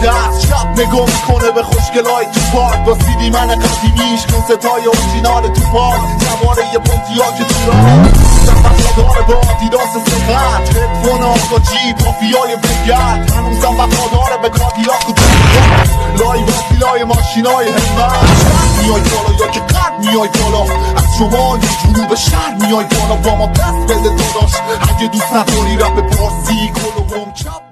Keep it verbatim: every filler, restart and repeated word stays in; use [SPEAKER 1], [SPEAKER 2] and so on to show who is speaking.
[SPEAKER 1] دست شب نگاه میکنه به خوشگلای تو پارک با سیدی من قدیمیش کنستای اورجینال تو پارک سواره یه پونتیا که تو راه وفادار با آدیداس سخت هدفون آقا جیب مافیای بگرد هنوزم وفاداره به کادیلاک و دوست لای وسیلای ماشینای همت میای بالا یا که قد میای بالا از شمال جنوب شهر میای بالا با ما دست بده داداش اگه دوست نداری رپ پارسی کلو بم چپ